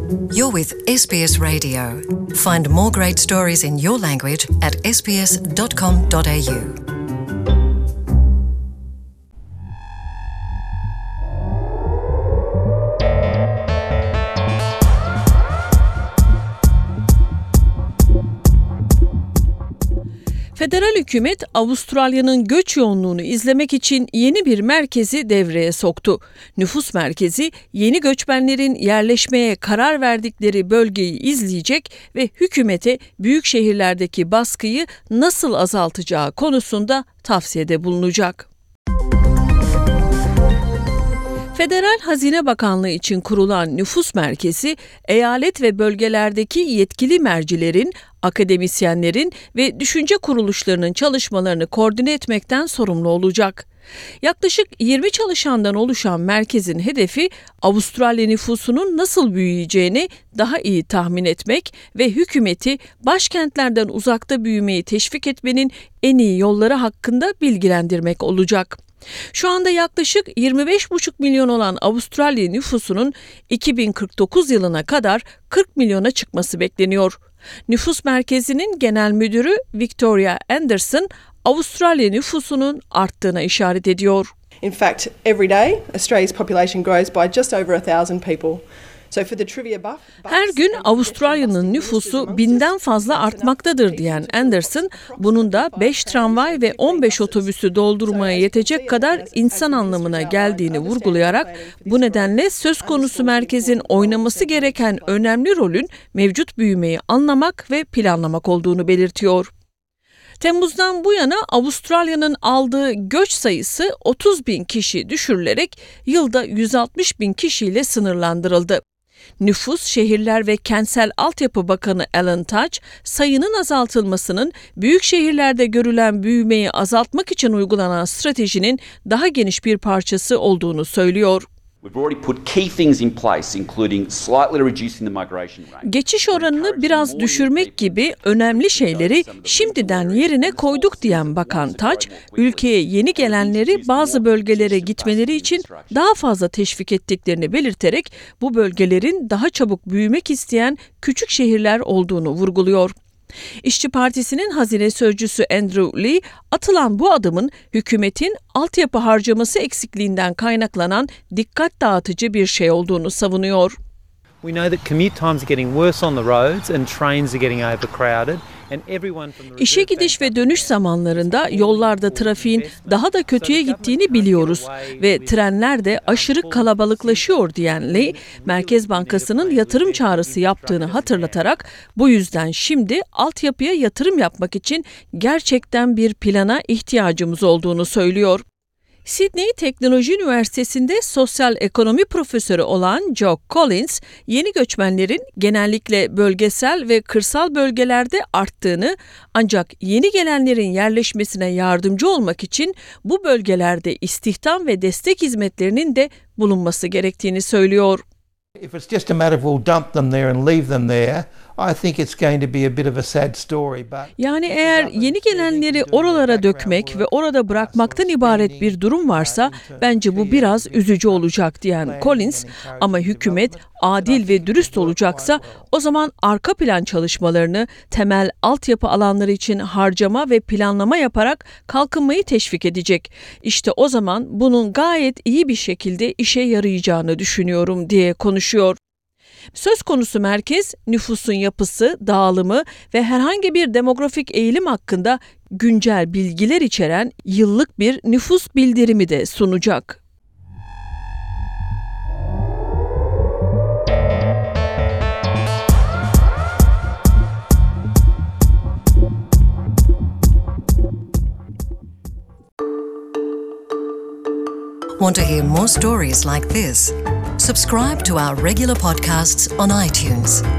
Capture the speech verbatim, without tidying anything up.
You're with S B S Radio. Find more great stories in your language at s b s dot com dot a u. Federal hükümet Avustralya'nın göç yoğunluğunu izlemek için yeni bir merkezi devreye soktu. Nüfus merkezi yeni göçmenlerin yerleşmeye karar verdikleri bölgeyi izleyecek ve hükümete büyük şehirlerdeki baskıyı nasıl azaltacağı konusunda tavsiyede bulunacak. Federal Hazine Bakanlığı için kurulan nüfus merkezi, eyalet ve bölgelerdeki yetkili mercilerin, akademisyenlerin ve düşünce kuruluşlarının çalışmalarını koordine etmekten sorumlu olacak. Yaklaşık yirmi çalışandan oluşan merkezin hedefi, Avustralya nüfusunun nasıl büyüyeceğini daha iyi tahmin etmek ve hükümeti başkentlerden uzakta büyümeyi teşvik etmenin en iyi yolları hakkında bilgilendirmek olacak. Şu anda yaklaşık yirmi beş buçuk milyon olan Avustralya nüfusunun iki bin kırk dokuz yılına kadar kırk milyona çıkması bekleniyor. Nüfus Merkezi'nin genel müdürü Victoria Anderson, Avustralya nüfusunun arttığına işaret ediyor. In fact, every day Australia's population grows by just over a thousand people. Her gün Avustralya'nın nüfusu binden fazla artmaktadır diyen Anderson, bunun da beş tramvay ve on beş otobüsü doldurmaya yetecek kadar insan anlamına geldiğini vurgulayarak, bu nedenle söz konusu merkezin oynaması gereken önemli rolün mevcut büyümeyi anlamak ve planlamak olduğunu belirtiyor. Temmuz'dan bu yana Avustralya'nın aldığı göç sayısı otuz bin kişi düşürülerek yılda yüz altmış bin kişiyle sınırlandırıldı. Nüfus, Şehirler ve Kentsel Altyapı Bakanı Alan Tudge, sayının azaltılmasının büyük şehirlerde görülen büyümeyi azaltmak için uygulanan stratejinin daha geniş bir parçası olduğunu söylüyor. Geçiş oranını biraz düşürmek gibi önemli şeyleri şimdiden yerine koyduk diyen Bakan Tudge, ülkeye yeni gelenleri bazı bölgelere gitmeleri için daha fazla teşvik ettiklerini belirterek bu bölgelerin daha çabuk büyümek isteyen küçük şehirler olduğunu vurguluyor. İşçi Partisi'nin hazine sözcüsü Andrew Lee, atılan bu adımın hükümetin altyapı harcaması eksikliğinden kaynaklanan dikkat dağıtıcı bir şey olduğunu savunuyor. We know that commute times are getting worse on the roads and trains are getting overcrowded. İşe gidiş ve dönüş zamanlarında yollarda trafiğin daha da kötüye gittiğini biliyoruz ve trenler de aşırı kalabalıklaşıyor diyen Lee, Merkez Bankası'nın yatırım çağrısı yaptığını hatırlatarak bu yüzden şimdi altyapıya yatırım yapmak için gerçekten bir plana ihtiyacımız olduğunu söylüyor. Sydney Teknoloji Üniversitesi'nde sosyal ekonomi profesörü olan Joe Collins, yeni göçmenlerin genellikle bölgesel ve kırsal bölgelerde arttığını, ancak yeni gelenlerin yerleşmesine yardımcı olmak için bu bölgelerde istihdam ve destek hizmetlerinin de bulunması gerektiğini söylüyor. If it's just a matter of we'll dump them there and leave them there, I think it's going to be a bit of a sad story. But yani eğer yeni gelenleri oralara dökmek ve orada bırakmaktan ibaret bir durum varsa bence bu biraz üzücü olacak diyen Collins, ama hükümet adil ve dürüst olacaksa o zaman arka plan çalışmalarını temel altyapı alanları için harcama ve planlama yaparak kalkınmayı teşvik edecek. İşte o zaman bunun gayet iyi bir şekilde işe yarayacağını düşünüyorum diye konuşuyor. Söz konusu merkez, nüfusun yapısı, dağılımı ve herhangi bir demografik eğilim hakkında güncel bilgiler içeren yıllık bir nüfus bildirimi de sunacak. Want to hear more stories like this? Subscribe to our regular podcasts on iTunes.